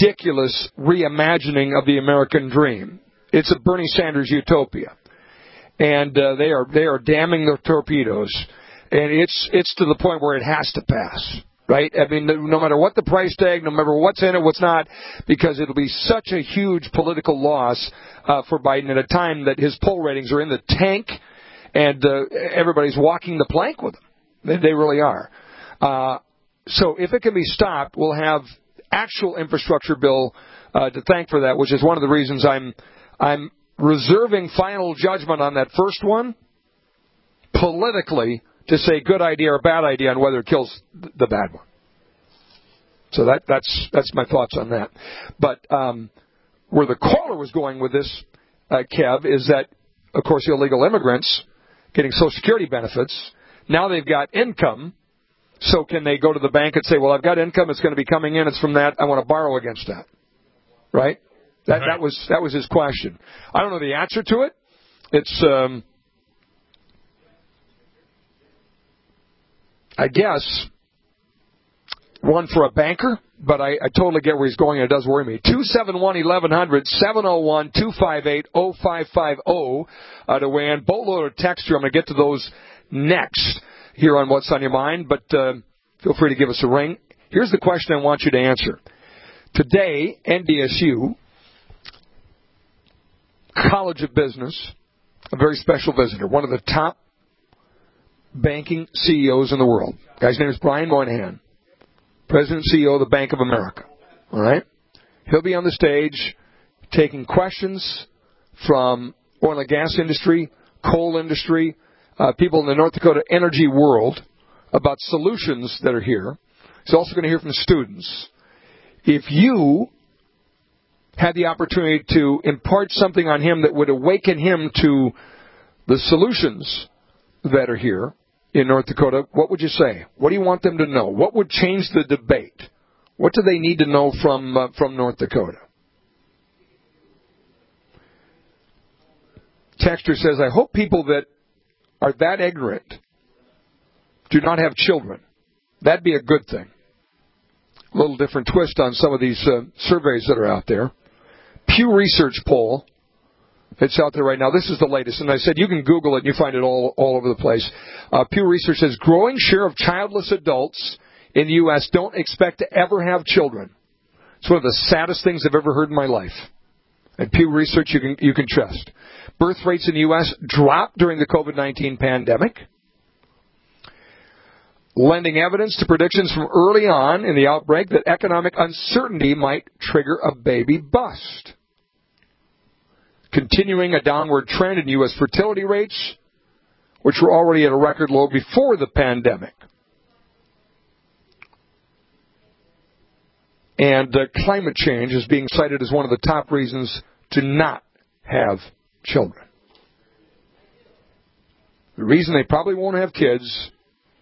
ridiculous reimagining of the American dream. It's a Bernie Sanders utopia. and uh, they are they are damming their torpedoes, and it's it's to the point where it has to pass. Right? I mean, no matter what the price tag, no matter what's in it, what's not, because it'll be such a huge political loss uh, for Biden at a time that his poll ratings are in the tank, and uh, everybody's walking the plank with him. They, they really are. Uh, so if it can be stopped, we'll have actual infrastructure bill uh, to thank for that, which is one of the reasons I'm I'm reserving final judgment on that first one politically, to say good idea or bad idea on whether it kills the bad one. So that, that's that's my thoughts on that. But um, where the caller was going with this, uh, Kev, is that, of course, illegal immigrants getting Social Security benefits, now they've got income, so can they go to the bank and say, well, I've got income, it's going to be coming in, it's from that, I want to borrow against that. Right? That, that was that was his question. I don't know the answer to it. It's... Um, I guess, one for a banker, but I, I totally get where he's going, and it does worry me. two seven one, eleven hundred, seven oh one, two five eight, oh five five oh uh, to weigh in. Boatload of text here. I'm going to get to those next here on What's on Your Mind, but uh, feel free to give us a ring. Here's the question I want you to answer. Today, N D S U, College of Business, a very special visitor, one of the top banking C E Os in the world. The guy's name is Brian Moynihan, President and C E O of the Bank of America. All right? He'll be on the stage taking questions from oil and gas industry, coal industry, uh, people in the North Dakota energy world about solutions that are here. He's also going to hear from students. If you had the opportunity to impart something on him that would awaken him to the solutions that are here in North Dakota, what would you say? What do you want them to know? What would change the debate? What do they need to know from uh, from North Dakota? Texter says, I hope people that are that ignorant do not have children. That'd be a good thing. A little different twist on some of these uh, surveys that are out there. Pew Research poll. It's out there right now. This is the latest. And I said you can Google it and you find it all, all over the place. Uh, Pew Research says growing share of childless adults in the U S don't expect to ever have children. It's one of the saddest things I've ever heard in my life. And Pew Research you can, you can trust. Birth rates in the U S dropped during the COVID nineteen pandemic, lending evidence to predictions from early on in the outbreak that economic uncertainty might trigger a baby bust. Continuing a downward trend in U S fertility rates, which were already at a record low before the pandemic. And uh, climate change is being cited as one of the top reasons to not have children. The reason they probably won't have kids,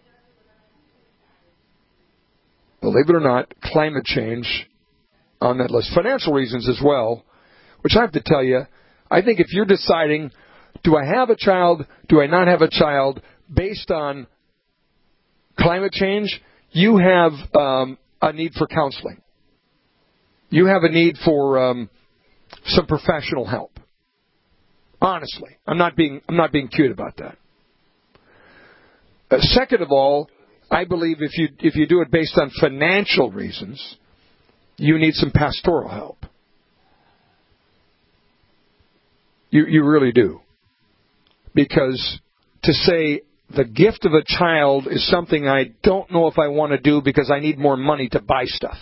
believe it or not, climate change on that list. Financial reasons as well, which I have to tell you, I think if you're deciding, do I have a child, do I not have a child, based on climate change, you have um, a need for counseling. You have a need for um, some professional help. Honestly, I'm not being I'm not being cute about that. Uh, second of all, I believe if you if you do it based on financial reasons, you need some pastoral help. You you really do. Because to say the gift of a child is something I don't know if I want to do because I need more money to buy stuff.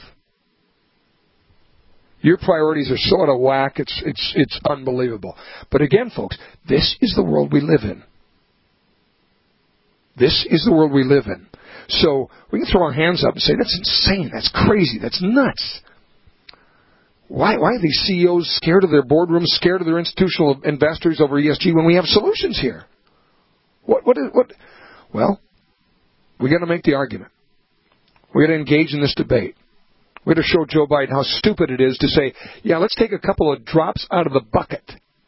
Your priorities are so out of whack, it's it's it's unbelievable. But again, folks, this is the world we live in. This is the world we live in. So we can throw our hands up and say, that's insane, that's crazy, that's nuts. Why why are these C E Os scared of their boardrooms, scared of their institutional investors over E S G when we have solutions here? What what is what? Well, we got to make the argument. We got to engage in this debate. We got to show Joe Biden how stupid it is to say, yeah, let's take a couple of drops out of the bucket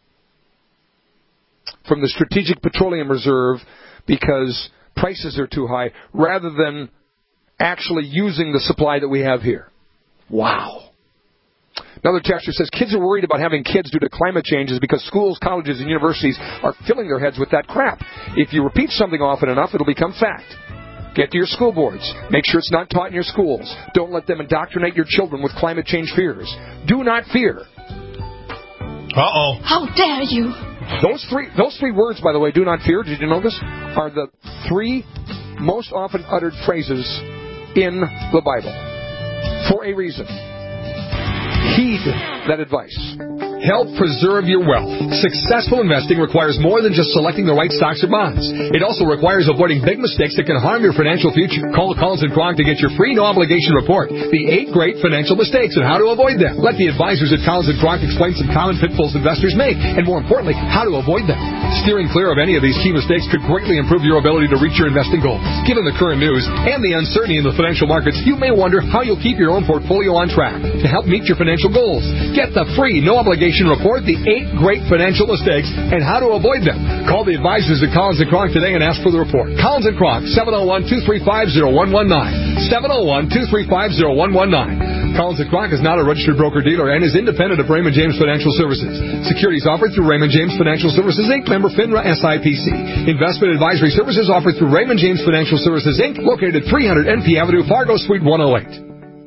from the Strategic Petroleum Reserve because prices are too high, rather than actually using the supply that we have here. Wow. Another texter says kids are worried about having kids due to climate changes because schools, colleges, and universities are filling their heads with that crap. If you repeat something often enough, it'll become fact. Get to your school boards. Make sure it's not taught in your schools. Don't let them indoctrinate your children with climate change fears. Do not fear. Uh-oh. How dare you? Those three, those three words, by the way, do not fear, did you know this, are the three most often uttered phrases in the Bible. For a reason. Heed that advice. Help preserve your wealth. Successful investing requires more than just selecting the right stocks or bonds. It also requires avoiding big mistakes that can harm your financial future. Call Collins and Kronk to get your free no-obligation report, The Eight Great Financial Mistakes and How to Avoid Them. Let the advisors at Collins and Kronk explain some common pitfalls investors make, and more importantly, how to avoid them. Steering clear of any of these key mistakes could greatly improve your ability to reach your investing goals. Given the current news and the uncertainty in the financial markets, you may wonder how you'll keep your own portfolio on track. To help meet your financial goals, get the free no-obligation report, The Eight Great Financial Mistakes and How to Avoid Them. Call the advisors at Collins and Kronk today and ask for the report. Collins and Kronk, seven oh one, two three five, oh one one nine. seven oh one, two three five, oh one one nine. Collins and Kronk is not a registered broker-dealer and is independent of Raymond James Financial Services. Securities offered through Raymond James Financial Services, Incorporated. Member FINRA S I P C. Investment advisory services offered through Raymond James Financial Services, Incorporated. Located at three hundred N P Avenue, Fargo, Suite one oh eight.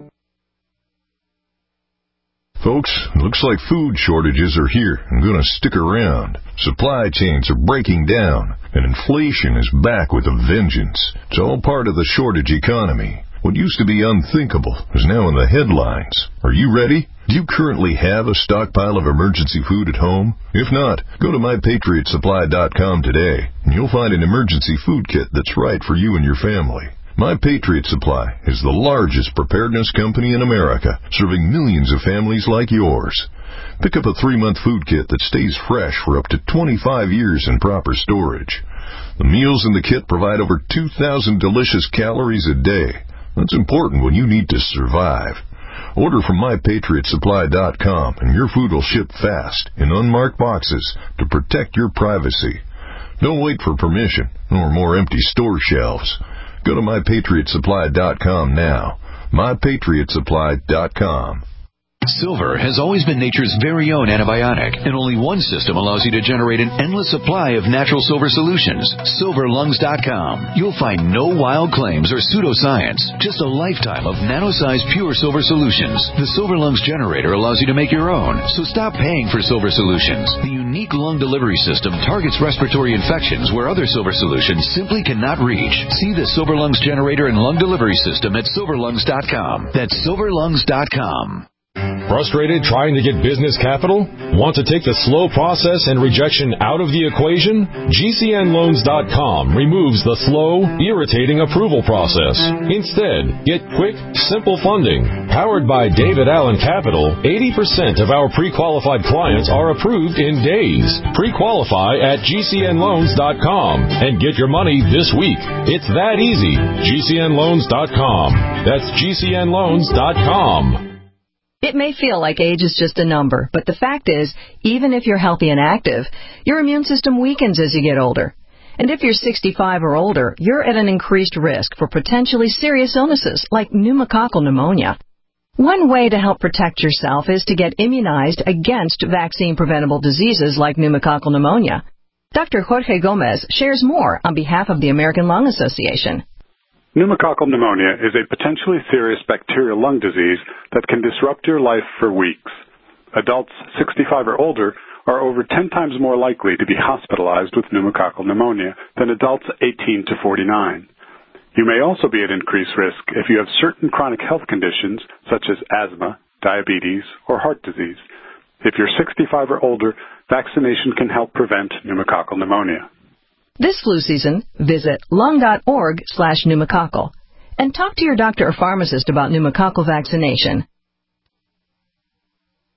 Folks, looks like food shortages are here and going to stick around. Supply chains are breaking down, and inflation is back with a vengeance. It's all part of the shortage economy. What used to be unthinkable is now in the headlines. Are you ready? Do you currently have a stockpile of emergency food at home? If not, go to my patriot supply dot com today, and you'll find an emergency food kit that's right for you and your family. My Patriot Supply is the largest preparedness company in America, serving millions of families like yours. Pick up a three-month food kit that stays fresh for up to twenty-five years in proper storage. The meals in the kit provide over two thousand delicious calories a day. That's important when you need to survive. Order from my patriot supply dot com, and your food will ship fast in unmarked boxes to protect your privacy. Don't wait for permission or more empty store shelves. Go to my patriot supply dot com now. my patriot supply dot com. Silver has always been nature's very own antibiotic, and only one system allows you to generate an endless supply of natural silver solutions. silver lungs dot com. You'll find no wild claims or pseudoscience, just a lifetime of nano-sized pure silver solutions. The Silver Lungs generator allows you to make your own, so stop paying for silver solutions. The unique lung delivery system targets respiratory infections where other silver solutions simply cannot reach. See the Silver Lungs generator and lung delivery system at silver lungs dot com. That's silver lungs dot com. Frustrated trying to get business capital? Want to take the slow process and rejection out of the equation? G C N loans dot com removes the slow, irritating approval process. Instead, get quick, simple funding. Powered by David Allen Capital, eighty percent of our pre-qualified clients are approved in days. Pre-qualify at G C N loans dot com and get your money this week. It's that easy. G C N loans dot com. That's G C N loans dot com. It may feel like age is just a number, but the fact is, even if you're healthy and active, your immune system weakens as you get older. And if you're sixty-five or older, you're at an increased risk for potentially serious illnesses like pneumococcal pneumonia. One way to help protect yourself is to get immunized against vaccine-preventable diseases like pneumococcal pneumonia. Doctor Jorge Gomez shares more on behalf of the American Lung Association. Pneumococcal pneumonia is a potentially serious bacterial lung disease that can disrupt your life for weeks. Adults sixty-five or older are over ten times more likely to be hospitalized with pneumococcal pneumonia than adults eighteen to forty-nine. You may also be at increased risk if you have certain chronic health conditions such as asthma, diabetes, or heart disease. If you're sixty-five or older, vaccination can help prevent pneumococcal pneumonia. This flu season, visit lung.org slash pneumococcal and talk to your doctor or pharmacist about pneumococcal vaccination.